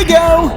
we go!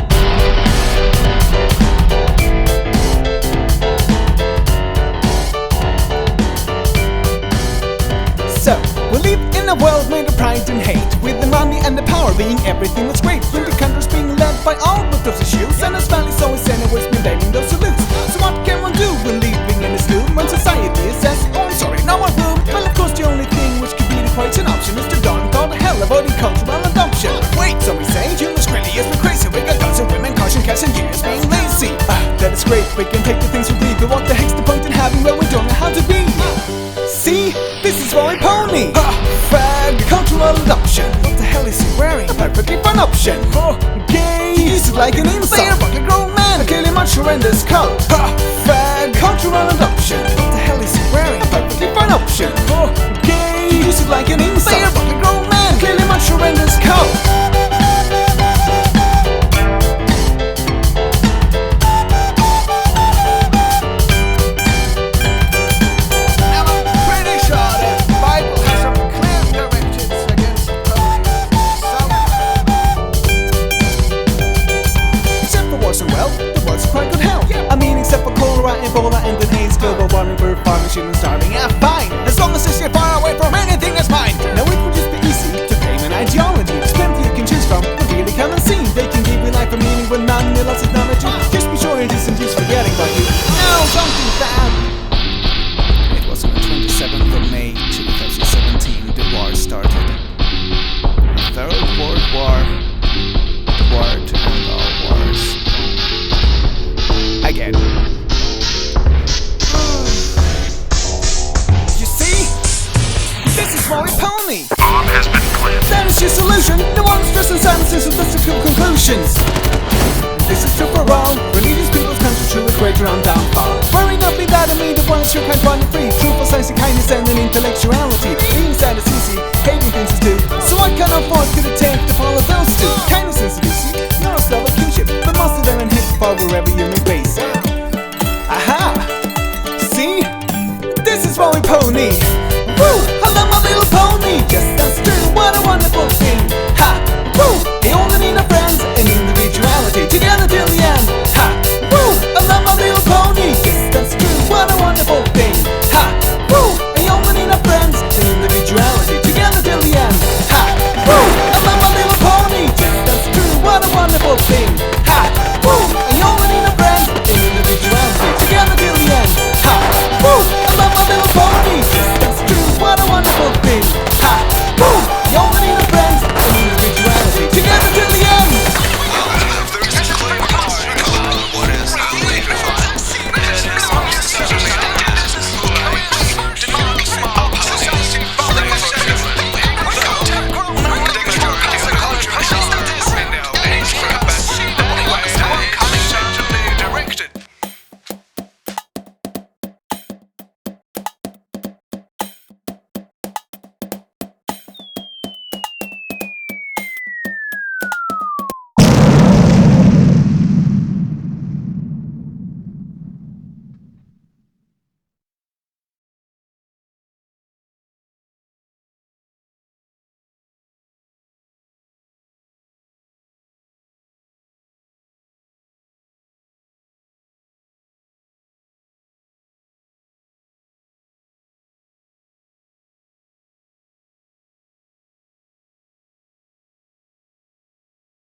So, we live in a world made of pride and hate, with the money and the power being everything that's great, when the country's being led by all but those issues, and as values always anyways been blaming those who lose. So what can one do when living in this gloom, when society says, oh sorry, no more room? Well, of course the only thing which could be the equation option is to darn call the hell avoiding cultural adoption. Wait, so we say, humans really is we're crazy, we got guns and women, caution, cash and years being lazy. That is great, we can take the things we believe, but what the heck's the point in having when we don't know how to be? See, this is why pony. Fag, cultural adoption. What the hell is he wearing? A perfectly fun option. Gay, he uses it like an insult. Say a fucking grown man, a killing much horrendous cult. Fag, cultural adoption. What the hell is he wearing? A perfectly fun option. Gay, he uses it like an insult. Say a fucking grown man, a killing much horrendous cult. Well, the world's quite good health. I mean, except for cholera, Ebola, and the AIDS, global warming, bird farming, children starving. Fine, as long as you stay far away from anything that's mine. Now it would just be easy to claim an ideology. There's plenty you can choose from, but really come and see. They can give you life a meaning when none will lots of knowledge. Just be sure it isn't just forgetting about you. No, don't do that. It was on the 27th of May, 2017, the war started. The Third World War. The war to end all wars. Again. You see? This is why we pony. Bomb has been planted. That is your solution. No one stress and silence is that's the conclusions. This is true for all. Religious people's country true with great round downfall. Worrying not be that and me, the one is true, kind, one and free. True for science and kindness and an intellectuality. Being sad is easy, hating things is due. So what kind of force could it take to follow those two? Kindness is easy, not a love of kinship, but master them and hit far wherever you may base. Aha! See? This is why we pony. Woo! I love my little pony. Just that's true, what a wonderful thing.